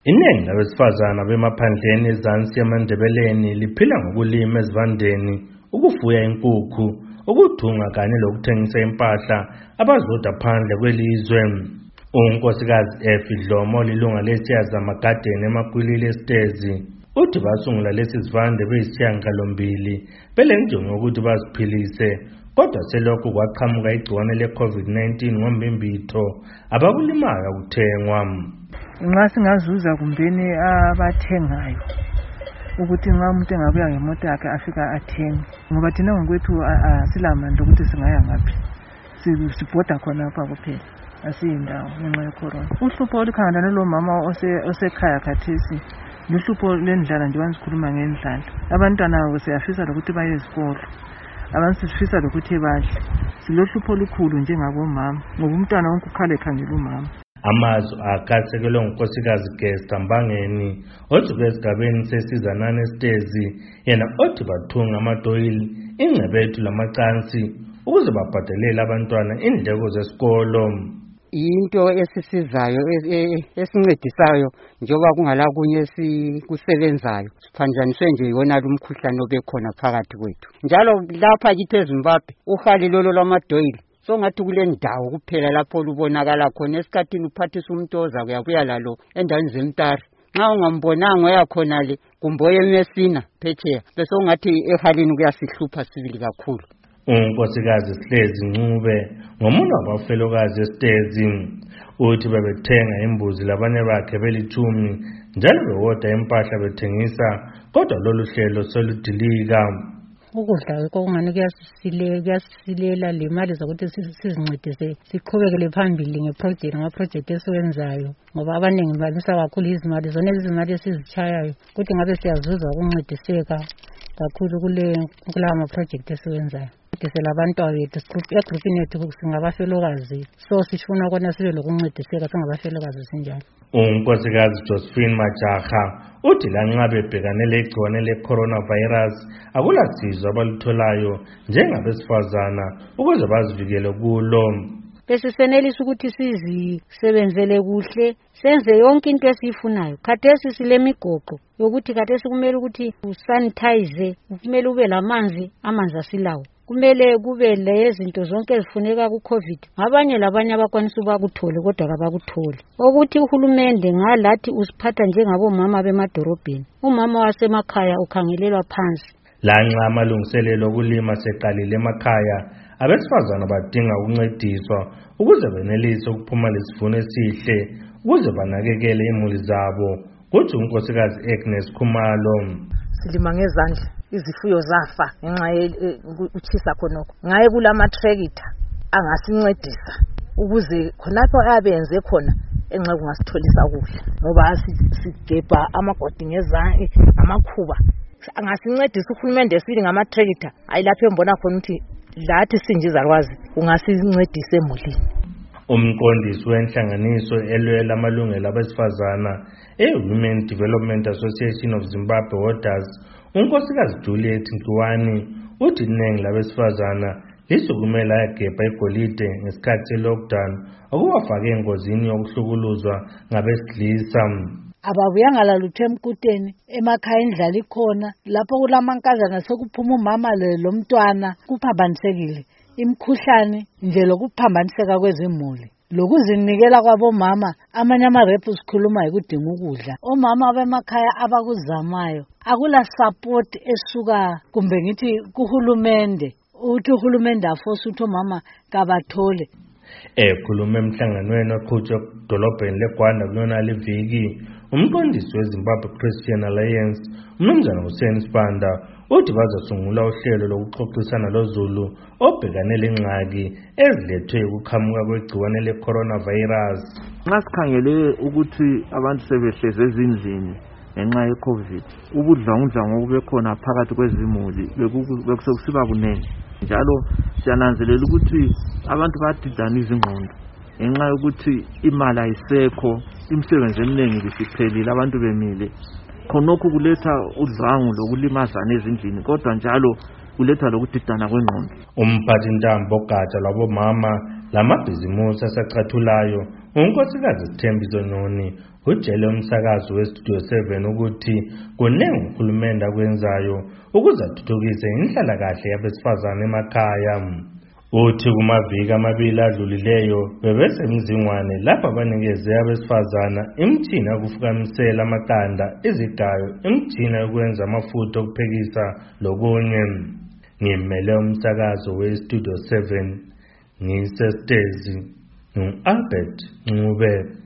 Iningi labesifazana bemaphandleni ezansi yamandebeleni liphila ngokulima ezivandeni, ukufuya inkukhu, ukuthunga kanye lokuthengisa impahla abazoda phandle kwelizwe. Unkosikazi Effie Dlomo olilunga lesiyazama garden eMakwilile Esitezi uthi basungula lesi sivande beyisishiyagalombili belenjongo yokuthi baziphilise, kodwa selokhu kwaqhamuka igciwane le-COVID-19 ngombimbitho abakulimayo kuthengwa. Nxa singazuza kumbeni abathengayo ukuthi nxa umuntu engabuya ngemoto yakhe afika athenge, ngoba thina ngokwethu asilamandla ukuthi singaya ngaphi, sibhoda khonapha kuphela, asiyindawo ngenxa yecorona. Uhlupho olukhangana lomama osekhaya khathesi luhlupho lendlala, njengoba sikhuluma ngendlala. Abantwana siyafisa lokuthi baye ezikolo, abantu sifisa lokuthi badle. Silohlupho olukhulu njengabomama ngoba umntwana wonke ukhala ekhangela umama. Amazwi akasekelwe ngunkosikazi Gesta Mbangeni osuke esigabeni sesizanane Esitezi, yena othi bathunga amadoyili, ingcebethu lamacansi ukuze babhadelele abantwana indleko zesikolo. Into esisizayo esincedisayo njengoba kungala kunye esikusebenzayo, siphanjaniswe nje yona lumkhuhlane obekhona phakathi kwethu. Njalo lapha kithi eZimbabwe uhali lolo lwamadoyili songathi kule ndawo kuphela lapho lubonakala khona. Esikhathini uphathisa umuntu oza kuyabuya lalo endaweni zeMtari, nxa ungambonanga oyakhonale kumbe oyemesina phetsheya bese ungathi ehalini kuyasihlupha sibili kakhulu. Unkosikazi Sihlezi Ncube ngomunye wabafelokazi Esitezi uthi bebethenga imbuzi labanye bakhe beli-10 njalo bewoda impahla bethengisa, kodwa lolu hlelo soludilika. Ukudla kokungani kuyasilela le mali zokuthi sizincedise siqhubekele phambili ngeproject esiwenzayo, ngoba abaningi balisa kakhulu izimali, zona izimali esizichayayo ukuthi ngabe siyazuza ukuncediseka kakhulu kulawa maproject esiwenzayo. Abantwana bethu egrupini yethu singabafelokazi, so sifuna ukubona sibe lokuncediseka singabafelokazi sinjalo. Unkosikazi Josephine Majaha uthi lanxa bebhekane legciwane le-coronavirus akulasizo abalutholayo njengabesifazana ukuze bazivikele kulo. Besisenelisa ukuthi sizisebenzele kuhle, senze yonke into esiyifunayo. Khathesi silemigoqo yokuthi khathesi kumele ukuthi usanitize, kumele ube lamanzi, amanzi asilawo, kumele kube lezinto zonke ezifuneka ku-COVID. Labanye abakwanisa bakuthole kodwa kabakutholi. Ukuthi uhulumende ngalathi usiphatha njengabomama bemadorobheni, umama wasemakhaya ukhangelelwa phansi. Lanxa amalungiselelo okulima seqalile emakhaya, abesifazana badinga ukuncediswa ukuze benelise ukuphuma lesivuno esihle ukuze banakekele imuli zabo, kuthi unkosikazi Agnes Khumalo. Silima ngezandla, izifuyo zafa ngenxa ukuchisa khonokho. Ngaye kulamatrekita angasincedisa ukuze khonapho abenze khona enxa kungasitholisa ukudla, ngoba sigebha amagodi ngezandla amakhuba. Angasincedisa uhulumende esili ngamatrekita, ayilapho embona khona ukuthi lathi sinjizalwazi kungasincedisa emulini. Umqondisi wenhlanganiso elwela amalungelo abesifazana e-Women Development Association of Zimbabwe Warders, unkosikazi Juliet Nkiwani uthi iningi labesifazana lisukumela yagebha igolide ngesikhathi se-lockdown okubafake engozini yokuhlukuluzwa ngabesilisa. Ababuyanga lalutho emkuteni, emakhaya indlala ikhona, lapho kulamankazana sekuphuma umama lomntwana kuphambanisekile. Imkhuhlane nje lokuphambaniseka kwezimuli, lokuzinikela kwabomama. Amanye amarephu sikhuluma yikudinga ukudla. Omama bemakhaya abakuzamayo akula support esuka kumbe ngithi kuhulumende, uthi uhulumende aforce ukuthi omama kabathole. Ekhulume emhlanganweni oqhutshwe edolobheni leGwanda kulona liviki, umqondisi weZimbabwe Christian Alliance uMnumzana Hussein Sibanda uthi bazasungula uhlelo lokuxoxisana loZulu obhekane lengxaki ezilethwe ukuqhamuka kwegciwane le-coronavirus. Nxa sikhangele ukuthi abantu sebehlezi ezindlini ngenxa ye-COVID, ubudlwangudlwangu obubekhona phakathi kwezimuli bekusiba kunengi, njalo siyananzelela ukuthi abantu bayadidana izingqondo ngenxa yokuthi imali ayisekho, imisebenzi eminingi isiphelile, abantu bemile. Khonokho kuletha udlwangu lokulimazana ezindlini, kodwa njalo kuletha lokudidana kwengqondo. Umphathintambo ogatsha lwabomama lamabhizimusi asacathulayo unkosikazi Sithembiso Noni utshele umsakazo weStudio 7 ukuthi kunengi uhulumende akwenzayo ukuze athuthukise inhlalakahle yabesifazane emakhaya. Uthi kumaviki amabili adlulileyo bebesemzingwane lapho abanikeze abesifazana imithini yokufukamisela amaqanda, izigayo, imithini yokwenza amafutha okuphekisa lokunye. Ngimele umsakazo weStudio 7 ngisestezi, Albert Ncube.